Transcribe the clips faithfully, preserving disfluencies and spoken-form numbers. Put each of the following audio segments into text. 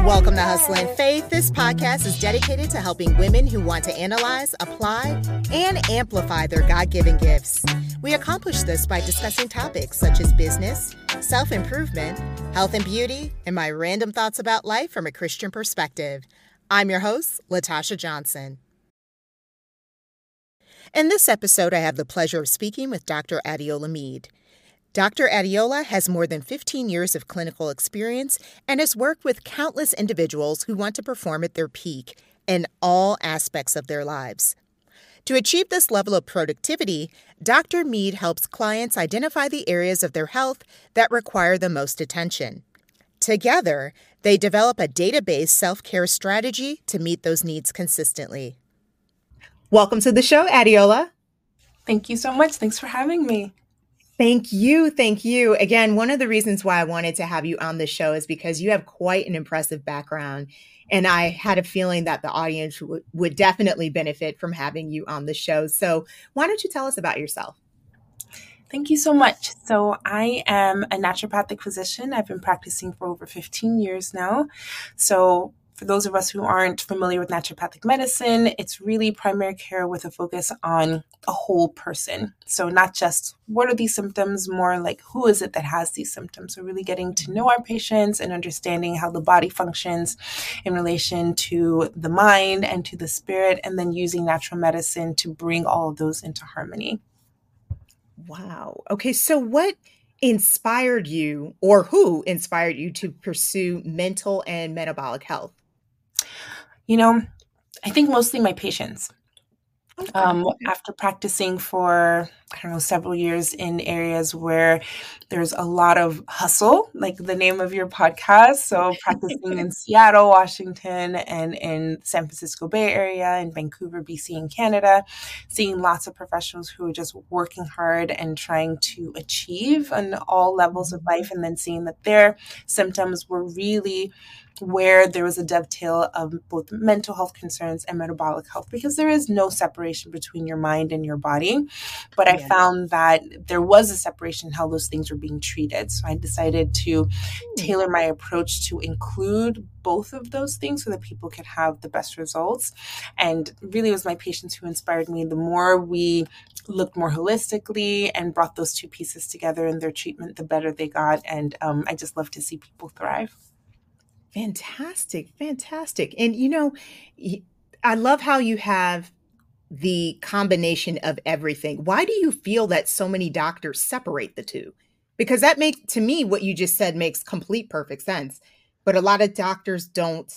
Welcome to Hustlin' Faith. This podcast is dedicated to helping women who want to analyze, apply, and amplify their God-given gifts. We accomplish this by discussing topics such as business, self-improvement, health and beauty, and my random thoughts about life from a Christian perspective. I'm your host, Latasha Johnson. In this episode, I have the pleasure of speaking with Doctor Adeola Mead. Doctor Adeola has more than fifteen years of clinical experience and has worked with countless individuals who want to perform at their peak in all aspects of their lives. To achieve this level of productivity, Doctor Mead helps clients identify the areas of their health that require the most attention. Together, they develop a data-based self-care strategy to meet those needs consistently. Welcome to the show, Adeola. Thank you so much. Thanks for having me. Thank you. Thank you. Again, one of the reasons why I wanted to have you on the show is because you have quite an impressive background. And I had a feeling that the audience w- would definitely benefit from having you on the show. So why don't you tell us about yourself? Thank you so much. So I am a naturopathic physician. I've been practicing for over fifteen years now. So for those of us who aren't familiar with naturopathic medicine, it's really primary care with a focus on a whole person. So not just what are these symptoms, more like who is it that has these symptoms. So really getting to know our patients and understanding how the body functions in relation to the mind and to the spirit, and then using natural medicine to bring all of those into harmony. Wow. Okay. So what inspired you, or who inspired you to pursue mental and metabolic health? You know, I think mostly my patients. Okay. Um, after practicing for, I don't know, several years in areas where there's a lot of hustle, like the name of your podcast. So practicing in Seattle, Washington, and in San Francisco Bay Area, in Vancouver, B C, and Canada, seeing lots of professionals who are just working hard and trying to achieve on all levels of life, and then seeing that their symptoms were really where there was a dovetail of both mental health concerns and metabolic health, because there is no separation between your mind and your body. But I Yeah. found that there was a separation in how those things were being treated. So I decided to tailor my approach to include both of those things so that people could have the best results. And really it was my patients who inspired me. The more we looked more holistically and brought those two pieces together in their treatment, the better they got. And um, I just love to see people thrive. Fantastic. Fantastic. And, you know, y- I love how you have the combination of everything. Why do you feel that so many doctors separate the two? Because that makes, to me, what you just said makes complete perfect sense. But a lot of doctors don't,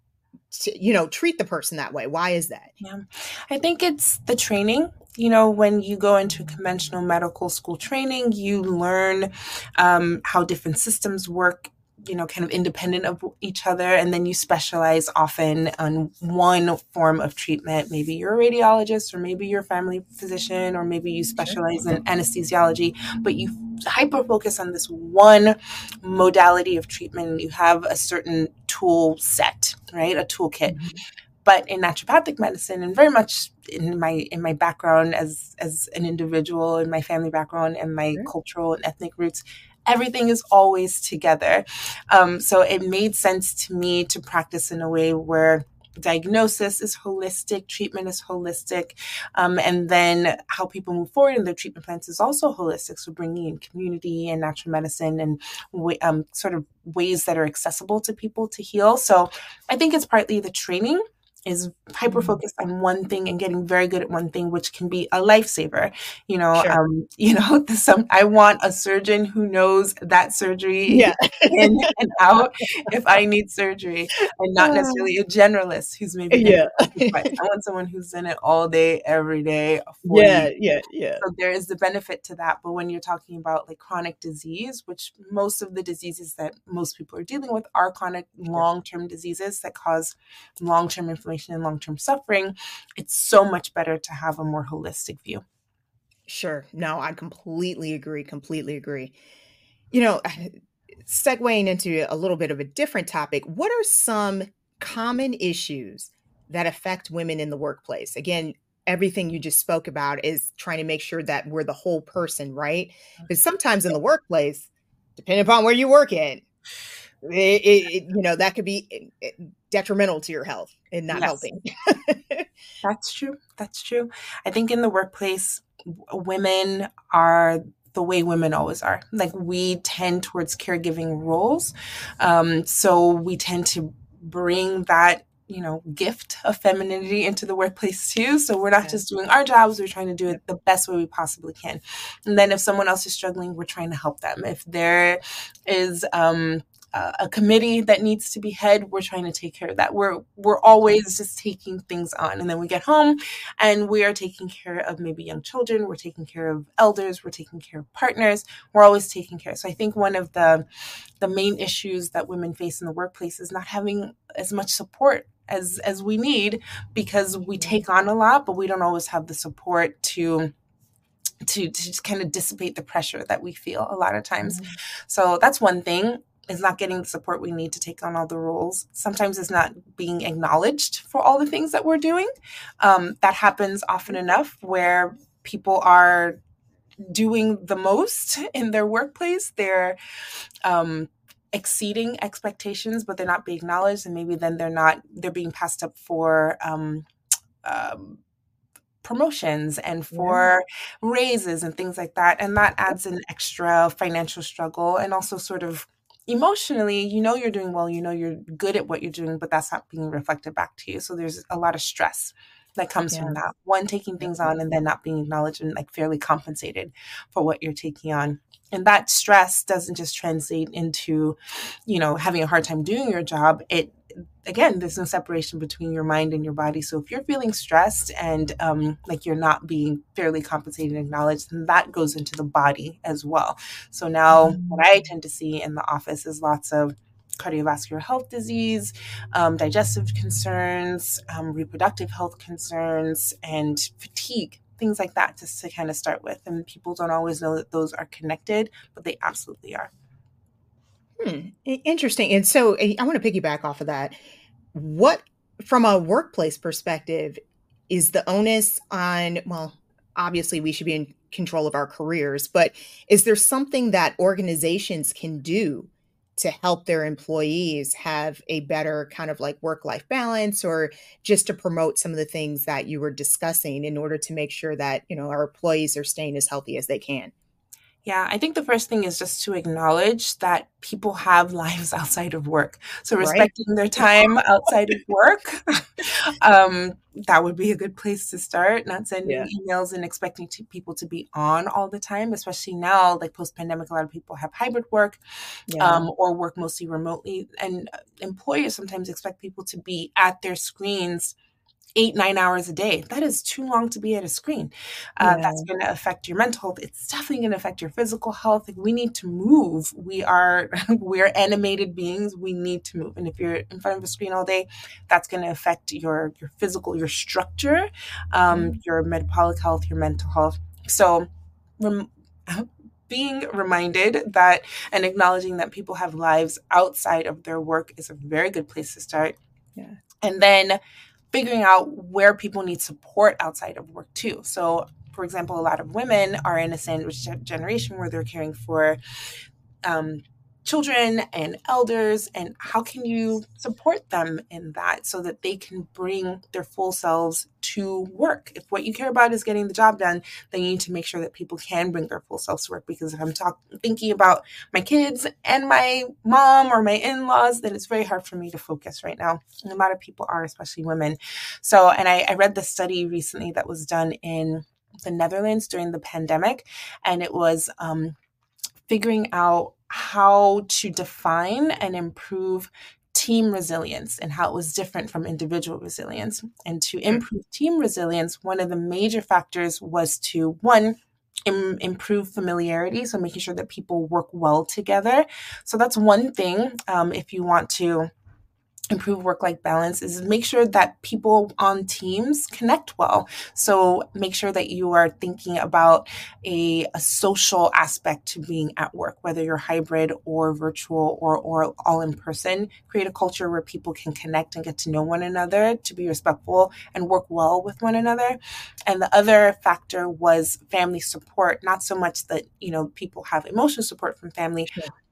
t- you know, treat the person that way. Why is that? Yeah, I think it's the training. You know, when you go into conventional medical school training, you learn um, how different systems work, you know, kind of independent of each other. And then you specialize often on one form of treatment. Maybe you're a radiologist, or maybe you're a family physician, or maybe you specialize in anesthesiology, but you hyper focus on this one modality of treatment, and you have a certain tool set, right? A toolkit. Mm-hmm. But in naturopathic medicine, and very much in my in my background as as an individual, in my family background and my Sure. cultural and ethnic roots, everything is always together. Um, so it made sense to me to practice in a way where diagnosis is holistic, treatment is holistic, um, and then how people move forward in their treatment plans is also holistic. So bringing in community and natural medicine and um, sort of ways that are accessible to people to heal. So I think it's partly the training is hyper focused on one thing and getting very good at one thing, which can be a lifesaver. You know, Sure. um, you know, the, some I want a surgeon who knows that surgery Yeah. in and out if I need surgery, and not necessarily a generalist who's maybe been Yeah. I want someone who's in it all day, every day, for Yeah. you. Yeah. Yeah. So there is the benefit to that. But when you're talking about like chronic disease, which most of the diseases that most people are dealing with are chronic long-term diseases that cause long-term inflammation and long-term suffering, it's so much better to have a more holistic view. Sure. No, I completely agree. Completely agree. You know, segueing into a little bit of a different topic, what are some common issues that affect women in the workplace? Again, everything you just spoke about is trying to make sure that we're the whole person, right? But sometimes in the workplace, depending upon where you work at, it, it, you know, that could be detrimental to your health and not Yes, helping. that's true. That's true. I think in the workplace, w- women are the way women always are. Like we tend towards caregiving roles. Um, so we tend to bring that, you know, gift of femininity into the workplace too. So we're not Yeah. just doing our jobs, we're trying to do Yep. it the best way we possibly can. And then if someone else is struggling, we're trying to help them. If there is, um, uh, a committee that needs to be head, we're trying to take care of that. We're we're always just taking things on, and then we get home, and we are taking care of maybe young children. We're taking care of elders. We're taking care of partners. We're always taking care. So I think one of the the main issues that women face in the workplace is not having as much support as as we need, because we take on a lot, but we don't always have the support to to, to just kind of dissipate the pressure that we feel a lot of times. Mhm. So that's one thing, is not getting the support we need to take on all the roles. Sometimes it's not being acknowledged for all the things that we're doing. Um, that happens often enough where people are doing the most in their workplace. They're um, exceeding expectations, but they're not being acknowledged. And maybe then they're not, they're being passed up for um, um, promotions and Yeah. for raises and things like that. And that adds an extra financial struggle, and also sort of emotionally, you know, you're doing well, you know, you're good at what you're doing, but that's not being reflected back to you. So there's a lot of stress that comes Yeah. from that. One, taking things on and then not being acknowledged and like fairly compensated for what you're taking on. And that stress doesn't just translate into, you know, having a hard time doing your job. It again, there's no separation between your mind and your body. So if you're feeling stressed and um, like you're not being fairly compensated and acknowledged, then that goes into the body as well. So now what I tend to see in the office is lots of cardiovascular health disease, um, digestive concerns, um, reproductive health concerns, and fatigue. Things like that, just to kind of start with. And people don't always know that those are connected, but they absolutely are. Hmm. I- Interesting. And so I I want to piggyback off of that. What, from a workplace perspective, is the onus on, well, obviously we should be in control of our careers, but is there something that organizations can do to help their employees have a better kind of like work-life balance, or just to promote some of the things that you were discussing in order to make sure that, you know, our employees are staying as healthy as they can? Yeah, I think the first thing is just to acknowledge that people have lives outside of work. So Right? respecting their time outside of work, um, that would be a good place to start. Not sending Yeah. emails and expecting to, people to be on all the time, especially now, like post pandemic, a lot of people have hybrid work, Yeah. um, or work mostly remotely. And uh, employers sometimes expect people to be at their screens eight, nine hours a day. That is too long to be at a screen. Uh, Yeah. that's going to affect your mental health. It's definitely going to affect your physical health. Like, we need to move. We are we're animated beings. We need to move. And if you're in front of a screen all day, that's going to affect your your physical, your structure, um, Mhm. your metabolic health, your mental health. So, rem- being reminded that and acknowledging that people have lives outside of their work is a very good place to start. Yeah. And then figuring out where people need support outside of work too. So, for example, a lot of women are in a sandwich generation where they're caring for um, children and elders, and how can you support them in that so that they can bring their full selves to work? If what you care about is getting the job done, then you need to make sure that people can bring their full selves to work. Because if I'm talking thinking about my kids and my mom or my in-laws, then it's very hard for me to focus right now. And a lot of people are, especially women. So, and I, I read the study recently that was done in the Netherlands during the pandemic, and it was um, figuring out how to define and improve team resilience and how it was different from individual resilience. And to Mm. improve team resilience, one of the major factors was to, one, Im- improve familiarity, so making sure that people work well together. So that's one thing. Um, if you want to improve work-life balance, is make sure that people on teams connect well. So make sure that you are thinking about a, a social aspect to being at work, whether you're hybrid or virtual or, or all in person. Create a culture where people can connect and get to know one another, to be respectful and work well with one another. And the other factor was family support. Not so much that, you know, people have emotional support from family, Sure.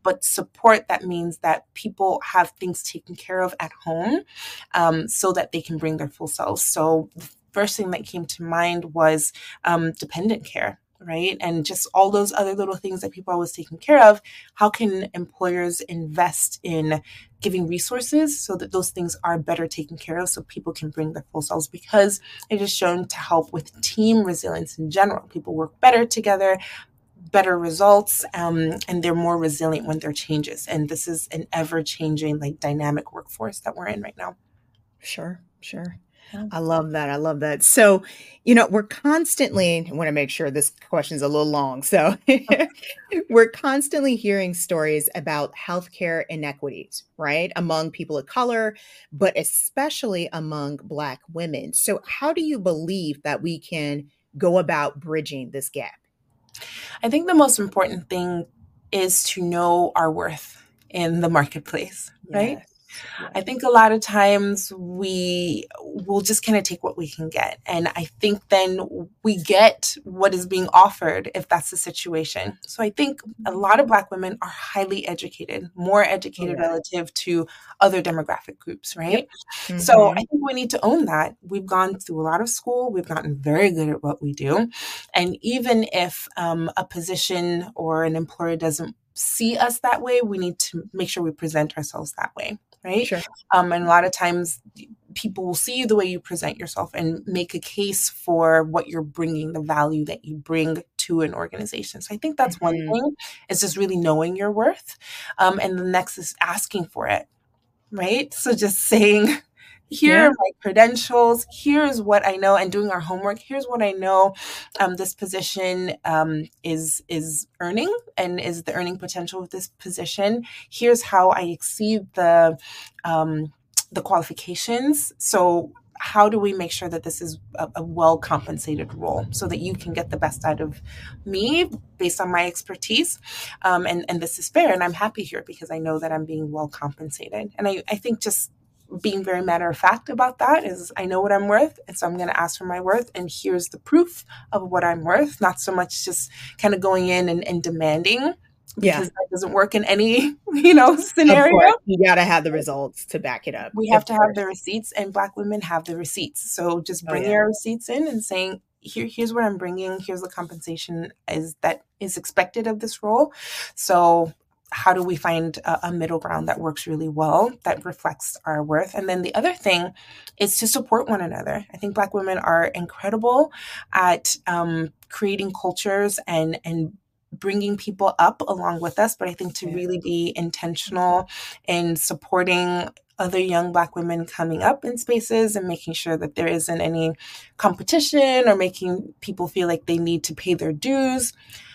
but support that means that people have things taken care of at home um, so that they can bring their full selves. So the first thing that came to mind was um, dependent care, right? And just all those other little things that people are always taking care of. How can employers invest in giving resources so that those things are better taken care of so people can bring their full selves? Because it is shown to help with team resilience in general. People work better together, better results, um, and they're more resilient when there are changes. And this is an ever-changing, like, dynamic workforce that we're in right now. Sure, sure. I love that. I love that. So, you know, we're constantly, I want to make sure this question is a little long. So we're constantly hearing stories about healthcare inequities, right? Among people of color, but especially among Black women. So how do you believe that we can go about bridging this gap? I think the most important thing is to know our worth in the marketplace, right? Yes. Yes. I think a lot of times we will just kind of take what we can get. And I think then we get what is being offered if that's the situation. So I think a lot of Black women are highly educated, more educated Oh, yeah. relative to other demographic groups, right? Yep. So Mhm. I think we need to own that. We've gone through a lot of school. We've gotten very good at what we do. And even if um, a position or an employer doesn't see us that way, we need to make sure we present ourselves that way. Right. Sure. Um, and a lot of times people will see you the way you present yourself and make a case for what you're bringing, the value that you bring to an organization. So I think that's one Mhm. thing, is just really knowing your worth. Um, and the next is asking for it. Right. So just saying, here Yeah. are my credentials, here's what I know, and doing our homework. Here's what I know um, this position um, is is earning, and is the earning potential of this position. Here's how I exceed the um, the qualifications. So how do we make sure that this is a, a well compensated role so that you can get the best out of me based on my expertise, um, and and this is fair, and I'm happy here because I know that I'm being well compensated. And I, I think just being very matter of fact about that is, I know what I'm worth, and so I'm going to ask for my worth, and here's the proof of what I'm worth. Not so much just kind of going in and, and demanding, Yeah. because that doesn't work in any, you know, Of scenario. course. You got to have the results to back it up. We Of have to have course. the receipts, and Black women have the receipts. So just Oh, bring yeah. your receipts in and saying, here, here's what I'm bringing. Here's the compensation is that is expected of this role. So how do we find a, a middle ground that works really well, that reflects our worth? And then the other thing is to support one another. I think Black women are incredible at um, creating cultures and and bringing people up along with us. But I think to Yeah. really be intentional in supporting other young Black women coming up in spaces and making sure that there isn't any competition or making people feel like they need to pay their dues.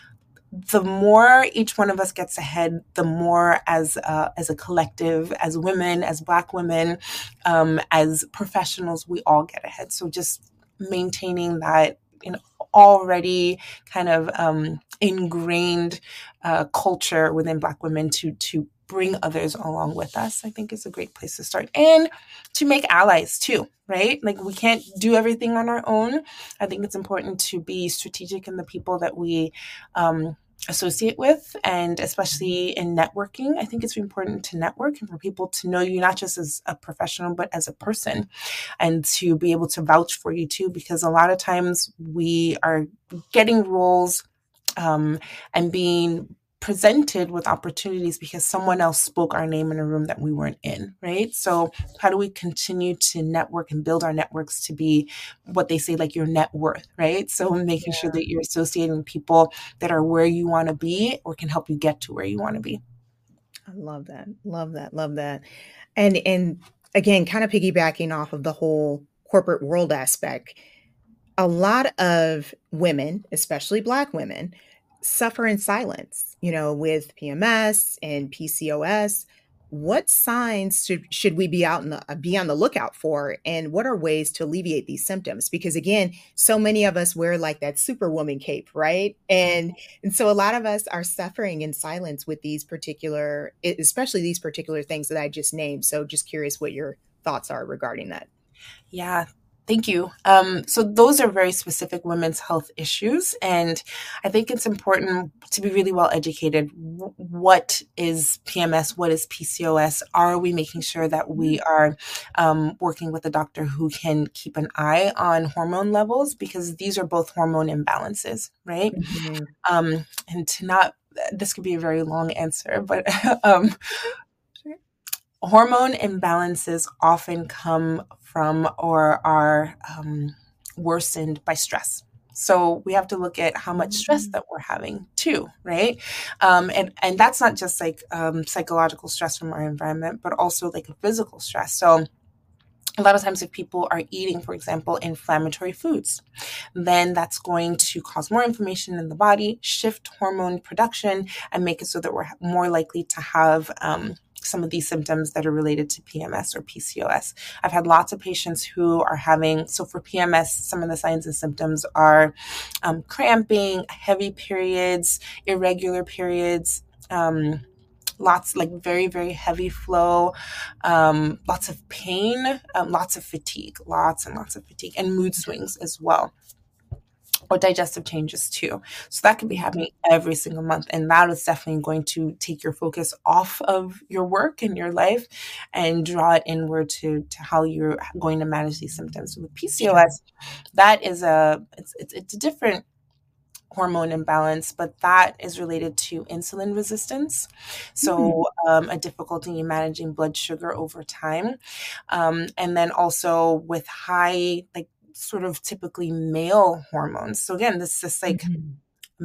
The more each one of us gets ahead, the more as a, as a collective, as women, as Black women, um, as professionals, we all get ahead. So just maintaining that, you know, already kind of um, ingrained uh, culture within Black women to to bring others along with us, I think is a great place to start. And to make allies too, right? Like, we can't do everything on our own. I think it's important to be strategic in the people that we um, associate with, and especially in networking. I think it's important to network and for people to know you not just as a professional, but as a person, and to be able to vouch for you too, because a lot of times we are getting roles um, and being presented with opportunities because someone else spoke our name in a room that we weren't in, right? So how do we continue to network and build our networks to be what they say, like your net worth, right? So making sure that you're associating people that are where you want to be or can help you get to where you want to be. I love that. Love that. Love that. And and again, kind of piggybacking off of the whole corporate world aspect, a lot of women, especially Black women, suffer in silence, you know, with P M S and P C O S. What signs should, should we be out in the, be on the lookout for? And what are ways to alleviate these symptoms? Because again, so many of us wear like that superwoman cape, right? And and so a lot of us are suffering in silence with these particular, e- especially these particular things that I just named. So just curious what your thoughts are regarding that. Yeah. Thank you. Um, so those are very specific women's health issues, and I think it's important to be really well educated. W- What is P M S? What is P C O S? Are we making sure that we are um, working with a doctor who can keep an eye on hormone levels? Because these are both hormone imbalances, right? Mhm. Um, and to not, this could be a very long answer, but um, hormone imbalances often come from or are um, worsened by stress. So we have to look at how much stress that we're having too, right? Um, and and that's not just like um, psychological stress from our environment, but also like a physical stress. So a lot of times if people are eating, for example, inflammatory foods, then that's going to cause more inflammation in the body, shift hormone production, and make it so that we're more likely to have um, some of these symptoms that are related to P M S or P C O S. I've had lots of patients who are having, so for P M S, some of the signs and symptoms are um, cramping, heavy periods, irregular periods, um, lots like very very heavy flow, um, lots of pain, um, lots of fatigue, lots and lots of fatigue, and mood swings as well, or digestive changes too. So that could be happening every single month, and that is definitely going to take your focus off of your work and your life and draw it inward to to how you're going to manage these symptoms. So with Sure. P C O S, that is a it's it's, it's a different hormone imbalance, but that is related to insulin resistance. Hmm. So, um, a difficulty in managing blood sugar over time. Um, and then also with high, like, sort of typically male hormones. So, again, this is like Mhm.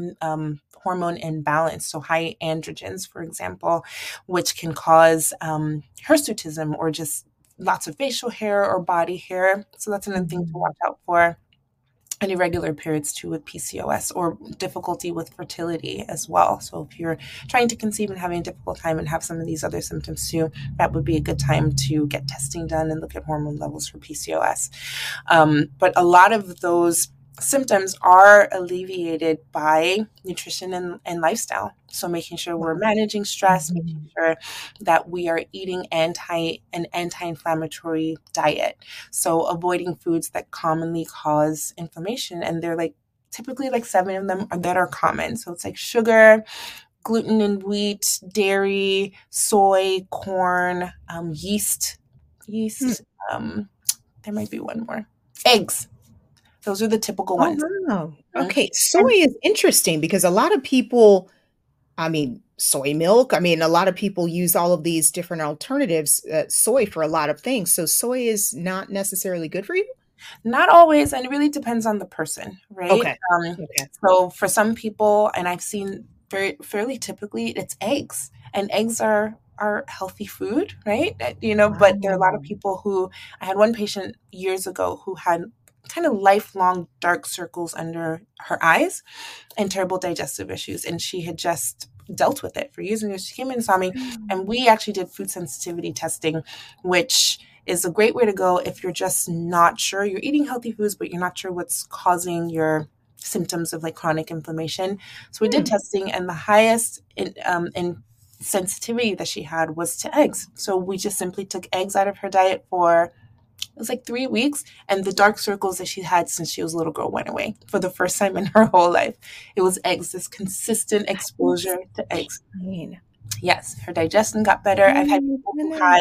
um, hormone imbalance. So, high androgens, for example, which can cause um, hirsutism or just lots of facial hair or body hair. So, that's another thing to Mhm. watch out for, and irregular periods too with P C O S, or difficulty with fertility as well. So if you're trying to conceive and having a difficult time and have some of these other symptoms too, that would be a good time to get testing done and look at hormone levels for P C O S. Um, but a lot of those symptoms are alleviated by nutrition and, and lifestyle. So making sure we're Wow. managing stress, making Mhm. sure that we are eating anti an anti-inflammatory diet. So avoiding foods that commonly cause inflammation. And they're like typically like seven of them are, that are common. So it's like sugar, gluten and wheat, dairy, soy, corn, um, yeast, Hmm. yeast. Um, there might be one more. Eggs. Those are the typical Oh, ones. wow. Mhm. Okay, soy And is interesting because a lot of people, I mean, soy milk, I mean, a lot of people use all of these different alternatives, uh, soy for a lot of things. So soy is not necessarily good for you? not always, and it really depends on the person, right? Okay. Um, Okay. so for some people, and I've seen very fairly typically, it's eggs, and eggs are are healthy food, right? Uh, You know, but there are a lot of Wow. people who, I had one patient years ago who had kind of lifelong dark circles under her eyes and terrible digestive issues, and she had just dealt with it for years and years. She came in and saw me, Mm. and we actually did food sensitivity testing, which is a great way to go if you're just not sure. You're eating healthy foods, but you're not sure what's causing your symptoms of like chronic inflammation. So we did Hmm. testing, and the highest in, um, in sensitivity that she had was to eggs. So we just simply took eggs out of her diet for, it was like three weeks, and the dark circles that she had since she was a little girl went away for the first time in her whole life. It was eggs, this consistent exposure to eggs. Insane. Yes, her digestion got better. Oh I've had my people who goodness. had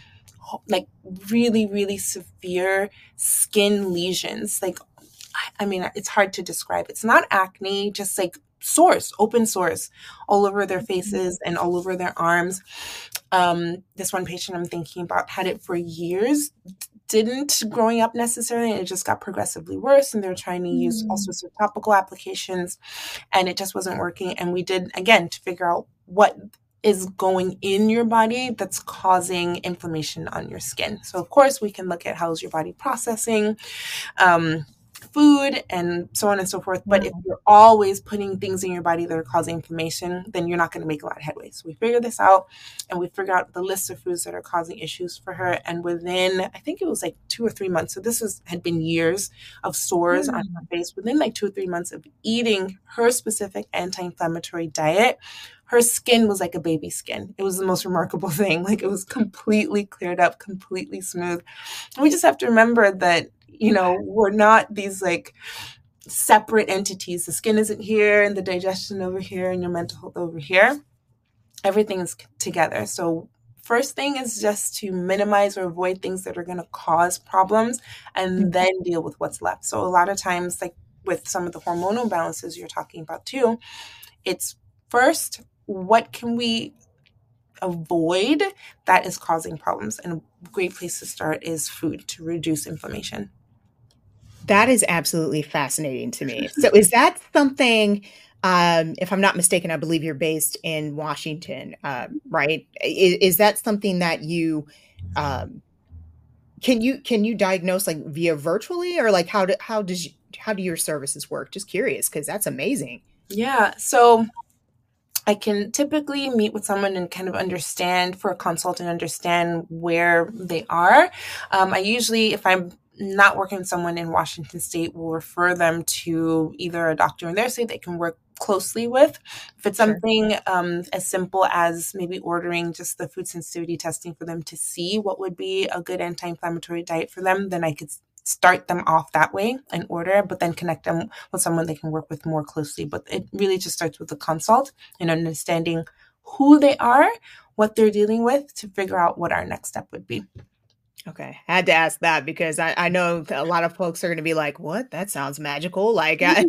like really, really severe skin lesions. Like, I mean, it's hard to describe. It's not acne, just like sores, open sores all over their faces and all over their arms. Um, this one patient I'm thinking about had it for years, didn't growing up necessarily, and it just got progressively worse. And they were trying to use all Mm. sorts of topical applications, and it just wasn't working. And we did, again, to figure out what is going in your body that's causing inflammation on your skin. So, of course, we can look at how's your body processing um, food and so on and so forth. But if Wow. you're always putting things in your body that are causing inflammation, then you're not going to make a lot of headway. So we figured this out, and we figured out the list of foods that are causing issues for her. And within, I think it was like two or three months. So this was had been years of sores on her Mm. face. Within like two or three months of eating her specific anti-inflammatory diet, her skin was like a baby skin. It was the most remarkable thing. Like, it was completely cleared up, completely smooth. And we just have to remember that You know, we're not these like separate entities. The skin isn't here and the digestion over here and your mental health over here. Everything is together. So first thing is just to minimize or avoid things that are going to cause problems and then deal with what's left. So a lot of times, like with some of the hormonal balances you're talking about too, it's first, what can we avoid that is causing problems? And a great place to start is food to reduce inflammation. That is absolutely fascinating to me. So is that something, um, if I'm not mistaken, I believe you're based in Washington, uh, right? Is, is that something that you, um, can you, can you diagnose like via virtually, or like how do, how does, you, how do your services work? Just curious, because that's amazing. Yeah. So I can typically meet with someone and kind of understand for a consult and understand where they are. Um, I usually, if I'm not working with someone in Washington State, will refer them to either a doctor in their state they can work closely with. If it's something sure. um, as simple as maybe ordering just the food sensitivity testing for them to see what would be a good anti-inflammatory diet for them, then I could start them off that way and order, but then connect them with someone they can work with more closely. But it really just starts with the consult and understanding who they are, what they're dealing with, to figure out what our next step would be. Okay. I had to ask that because I, I know a lot of folks are going to be like, what? That sounds magical. Like, I,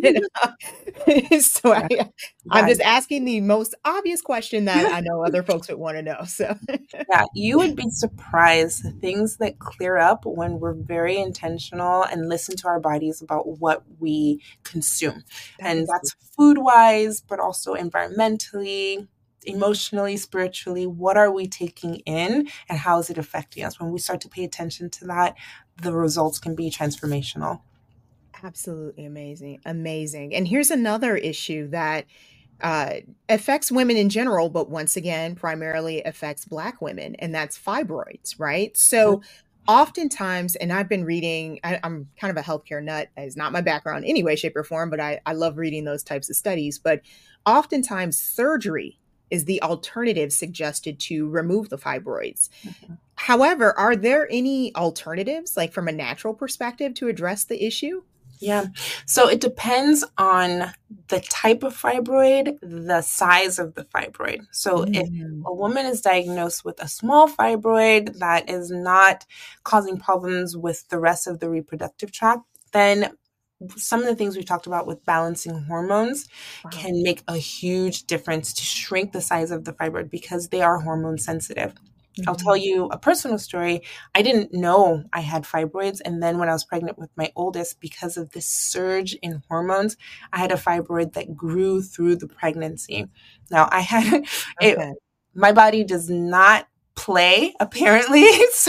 so I, yeah. I'm just asking the most obvious question that I know other folks would want to know. So yeah, you would be surprised the things that clear up when we're very intentional and listen to our bodies about what we consume. That and that's food wise, but also environmentally, emotionally, spiritually. What are we taking in and how is it affecting us? When we start to pay attention to that, the results can be transformational. Absolutely amazing. Amazing. And here's another issue that uh, affects women in general, but once again, primarily affects Black women, and that's fibroids, right? So oftentimes, and I've been reading, I, I'm kind of a healthcare nut, that is not my background in any way, shape, or form, but I, I love reading those types of studies. But oftentimes surgery is the alternative suggested to remove the fibroids. Mm-hmm. However, are there any alternatives, like from a natural perspective, to address the issue? Yeah. So it depends on the type of fibroid, the size of the fibroid. So mm. if a woman is diagnosed with a small fibroid that is not causing problems with the rest of the reproductive tract, then some of the things we talked about with balancing hormones wow. can make a huge difference to shrink the size of the fibroid because they are hormone sensitive. Mm-hmm. I'll tell you a personal story. I didn't know I had fibroids. And then when I was pregnant with my oldest, because of this surge in hormones, I had a fibroid that grew through the pregnancy. Now I had, okay. it, my body does not play apparently. So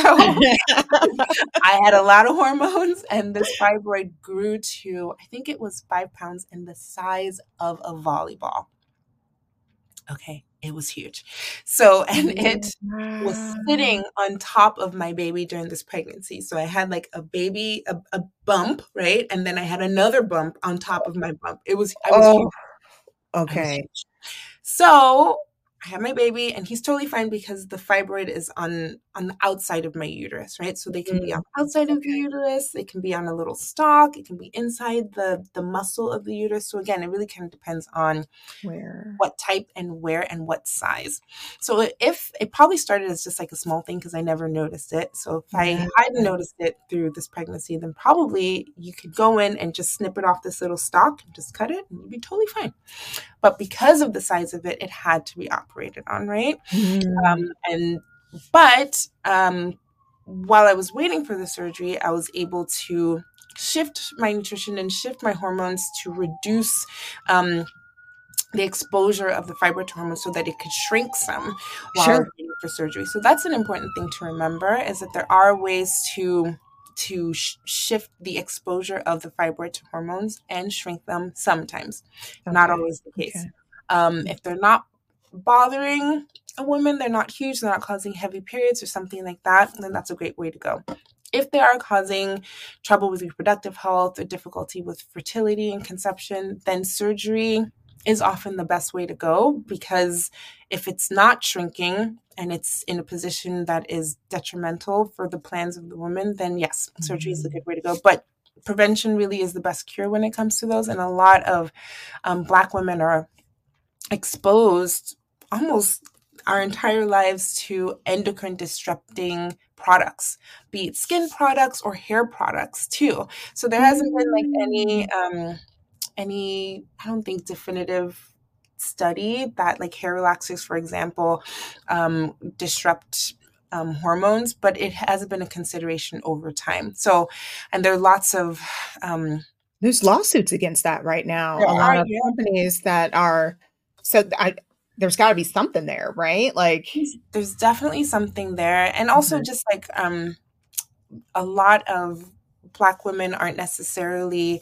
I had a lot of hormones and this fibroid grew to, I think it was five pounds and the size of a volleyball. Okay. It was huge. So, and it was sitting on top of my baby during this pregnancy. So I had like a baby, a, a bump, right? And then I had another bump on top of my bump. It was, I was oh, huge. okay. I was huge. So I have my baby and he's totally fine because the fibroid is on, on the outside of my uterus, right? So they can mm. be on the outside of the uterus. They can be on a little stalk. It can be inside the, the muscle of the uterus. So again, it really kind of depends on where, what type and where and what size. So if it probably started as just like a small thing because I never noticed it. So if yeah. I hadn't noticed it through this pregnancy, then probably you could go in and just snip it off this little stalk and just cut it and you'd be totally fine. But because of the size of it, it had to be operated on, right? Mm. Um, and but um, while I was waiting for the surgery, I was able to shift my nutrition and shift my hormones to reduce um, the exposure of the fibroid hormone so that it could shrink some while sure. waiting for surgery. So that's an important thing to remember is that there are ways to to sh- shift the exposure of the fibroid hormones and shrink them sometimes. Okay. Not always the case. Okay. Um, if they're not bothering a woman, they're not huge, they're not causing heavy periods or something like that, then that's a great way to go. If they are causing trouble with reproductive health or difficulty with fertility and conception, then surgery is often the best way to go because if it's not shrinking and it's in a position that is detrimental for the plans of the woman, then yes, surgery is a good way to go. But prevention really is the best cure when it comes to those. And a lot of um, Black women are exposed almost our entire lives to endocrine disrupting products, be it skin products or hair products too. So there hasn't been like any, um, any, I don't think definitive study that like hair relaxers, for example, um, disrupt um, hormones, but it has been a consideration over time. So, and there are lots of, um, there's lawsuits against that right now. there A lot are, of yeah, companies that are, so I, there's got to be something there, right? Like, there's definitely something there. And also Mhm. just like um, a lot of Black women aren't necessarily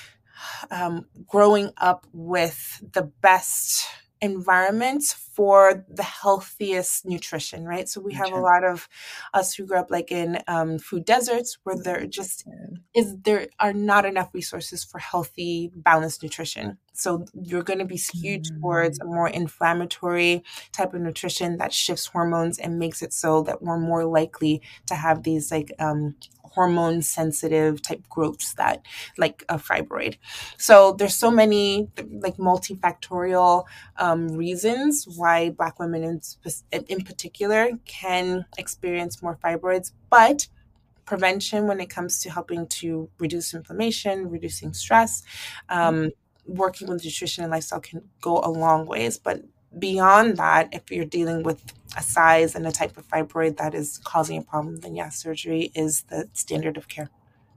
um, growing up with the best environments for the healthiest nutrition, right? So we have a Gotcha. lot of us who grew up like in um, food deserts where there just is there are not enough resources for healthy, balanced nutrition. So you're going to be skewed towards Mm. a more inflammatory type of nutrition that shifts hormones and makes it so that we're more likely to have these like um, hormone sensitive type growths that like a fibroid. So there's so many like multifactorial um, reasons why Black women in, in particular can experience more fibroids, but prevention when it comes to helping to reduce inflammation, reducing stress, um, working with nutrition and lifestyle can go a long ways. But beyond that, if you're dealing with a size and a type of fibroid that is causing a problem, then yeah, surgery is the standard of care.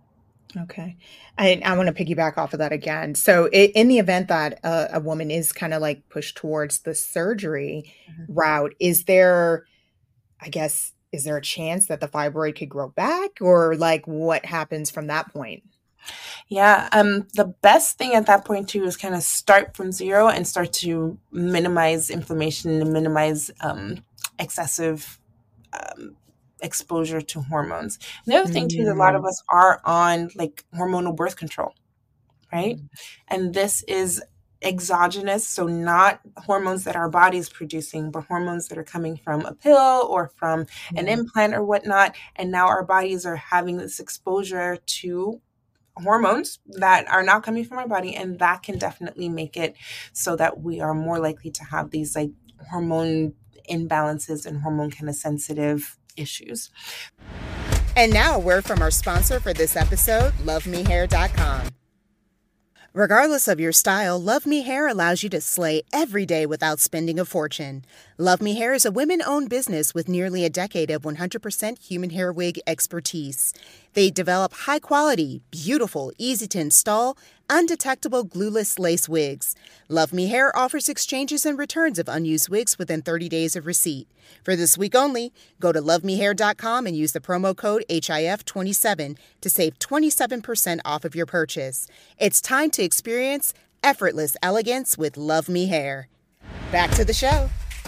Okay. I, I want to piggyback off of that again. So, I in the event that a, a woman is kind of like pushed towards the surgery Mhm. route, is there, I guess, is there a chance that the fibroid could grow back, or like what happens from that point? Yeah, um, the best thing at that point too is kind of start from zero and start to minimize inflammation and minimize um, excessive um, exposure to hormones. The other thing too, that a lot of Mm. us are on like hormonal birth control, right? Mm. And this is exogenous, so not hormones that our body is producing, but hormones that are coming from a pill or from an Yeah. implant or whatnot. And now our bodies are having this exposure to hormones that are not coming from our body, and that can definitely make it so that we are more likely to have these like hormone imbalances and hormone kind of sensitive issues. And now a word from our sponsor for this episode, love me hair dot com. Regardless of your style, Love Me Hair allows you to slay every day without spending a fortune. Love Me Hair is a women-owned business with nearly a decade of one hundred percent human hair wig expertise. They develop high-quality, beautiful, easy-to-install, undetectable glueless lace wigs. Love Me Hair offers exchanges and returns of unused wigs within thirty days of receipt. For this week only, go to love me hair dot com and use the promo code H I F twenty-seven to save twenty-seven percent off of your purchase. It's time to experience effortless elegance with Love Me Hair. Back to the show.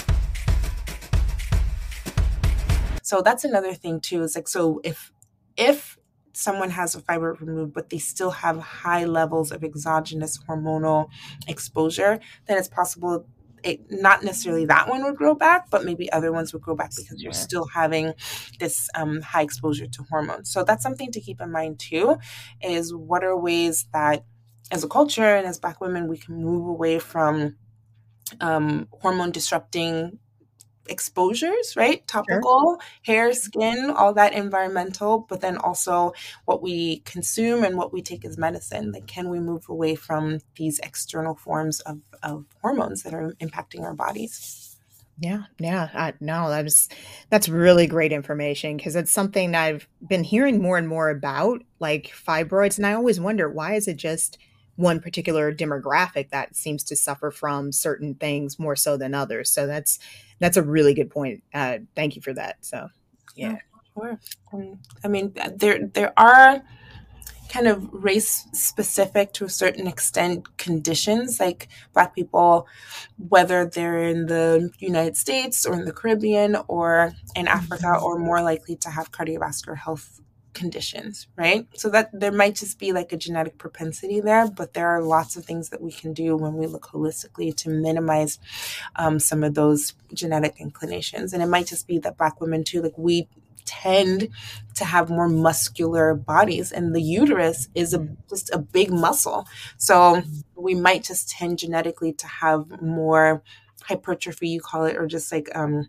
So that's another thing too, is like, so if if someone has a fibroid removed, but they still have high levels of exogenous hormonal exposure, then it's possible it, not necessarily that one would grow back, but maybe other ones would grow back because you're still having this um, high exposure to hormones. So that's something to keep in mind too, is what are ways that as a culture and as Black women, we can move away from um, hormone disrupting exposures, right? Topical, hair, skin, all that environmental, but then also what we consume and what we take as medicine. Like, can we move away from these external forms of, of hormones that are impacting our bodies? Yeah, yeah. I, no, that's that's really great information because it's something I've been hearing more and more about, like fibroids, and I always wonder, why is it just one particular demographic that seems to suffer from certain things more so than others? So that's that's a really good point. Uh, thank you for that. So, yeah. Oh, sure. Um, I mean, there there are kind of race specific to a certain extent conditions, like Black people, whether they're in the United States or in the Caribbean or in Africa, Mhm. are more likely to have cardiovascular health conditions, right? So that there might just be like a genetic propensity there, but there are lots of things that we can do when we look holistically to minimize um, some of those genetic inclinations. And it might just be that Black women too, like we tend to have more muscular bodies, and the uterus is a, just a big muscle. So we might just tend genetically to have more hypertrophy, you call it, or just like um,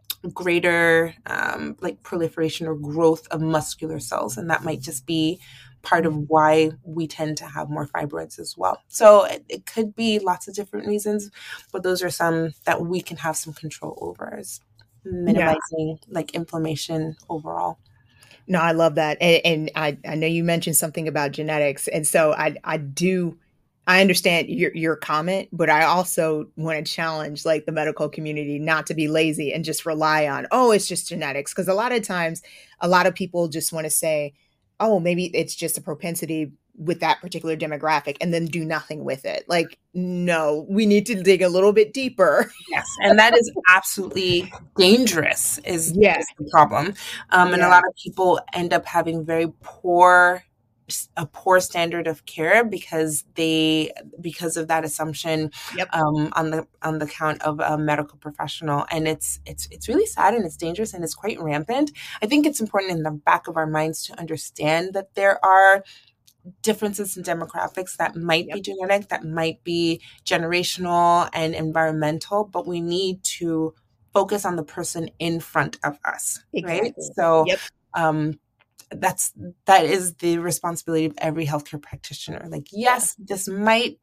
greater um, like proliferation or growth of muscular cells. And that might just be part of why we tend to have more fibroids as well. So it, it could be lots of different reasons, but those are some that we can have some control over, is minimizing yeah. like inflammation overall. No, I love that. And, and I, I know you mentioned something about genetics. And so I, I do, I understand your, your comment, but I also want to challenge like the medical community not to be lazy and just rely on, oh, it's just genetics. Because a lot of times, a lot of people just want to say, oh, maybe it's just a propensity with that particular demographic and then do nothing with it. Like, no, we need to dig a little bit deeper. Yes. And that is absolutely dangerous is, yeah. is the problem. Um, and yeah. a lot of people end up having very poor a poor standard of care because they because of that assumption yep. um, on the on the count of a medical professional. And it's it's it's really sad, and it's dangerous, and it's quite rampant. I think it's important in the back of our minds to understand that there are differences in demographics that might yep. be genetic, that might be generational and environmental, but we need to focus on the person in front of us, exactly. right? So yep. um that's that is the responsibility of every healthcare practitioner. Like, yes, this might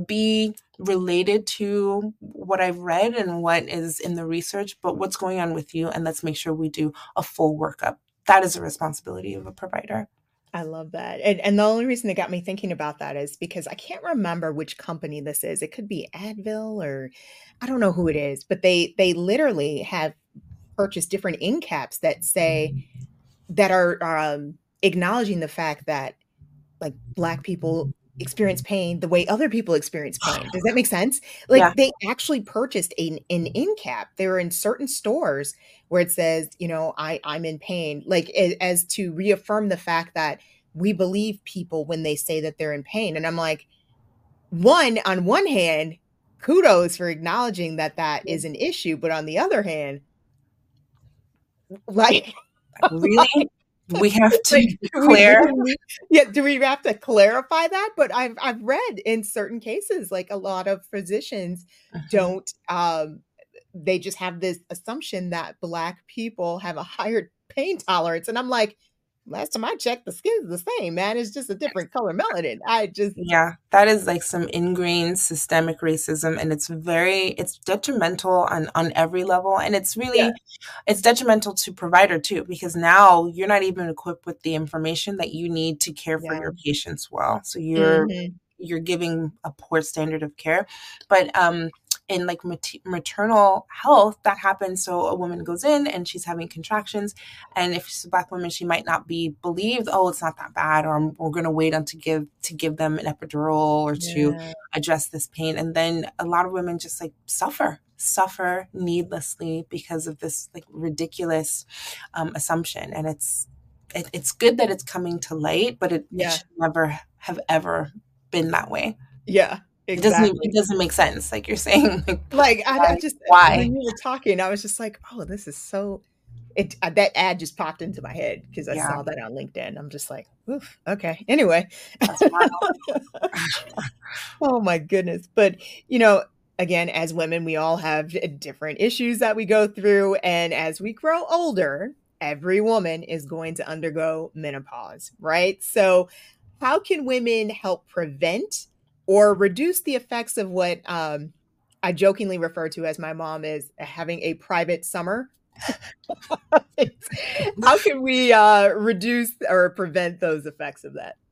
be related to what I've read and what is in the research, but what's going on with you? And let's make sure we do a full workup. That is a responsibility of a provider. I love that. And, and the only reason that got me thinking about that is because I can't remember which company this is. It could be Advil or I don't know who it is, but they they literally have purchased different end caps that say that are um, acknowledging the fact that like Black people experience pain the way other people experience pain. Does that make sense? Like yeah. they actually purchased an, an end cap. They were in certain stores where it says, you know, I, I'm in pain, like as, as to reaffirm the fact that we believe people when they say that they're in pain. And I'm like, one, on one hand, kudos for acknowledging that that is an issue. But on the other hand, like, really? We have to declare. We, yeah, do we have to clarify that? But I've I've read in certain cases, like a lot of physicians uh-huh. don't. Um, they just have this assumption that Black people have a higher pain tolerance, and I'm like, last time I checked, the skin's the same, man. It's just a different color melanin. I just yeah, that is like some ingrained systemic racism, and it's very it's detrimental on on every level, and it's really yeah. it's detrimental to provider too, because now you're not even equipped with the information that you need to care for yeah. your patients well. So you're mm-hmm. you're giving a poor standard of care, but um. in like mat- maternal health, that happens. So a woman goes in and she's having contractions, and if she's a Black woman, she might not be believed. Oh, it's not that bad, or we're going to wait on to give to give them an epidural or yeah. to address this pain. And then a lot of women just like suffer, suffer needlessly because of this like ridiculous um, assumption. And it's it, it's good that it's coming to light, but it, yeah. it should never have ever been that way. Yeah. Exactly. It doesn't, it doesn't make sense. Like you're saying, like, like I, why, I just, why? When you were talking, I was just like, oh, this is so, it, uh, that ad just popped into my head because I yeah. saw that on LinkedIn. I'm just like, oof, okay. Anyway. Oh my goodness. But, you know, again, as women, we all have different issues that we go through. And as we grow older, every woman is going to undergo menopause, right? So how can women help prevent or reduce the effects of what um, I jokingly refer to as my mom is having a private summer? How can we uh, reduce or prevent those effects of that?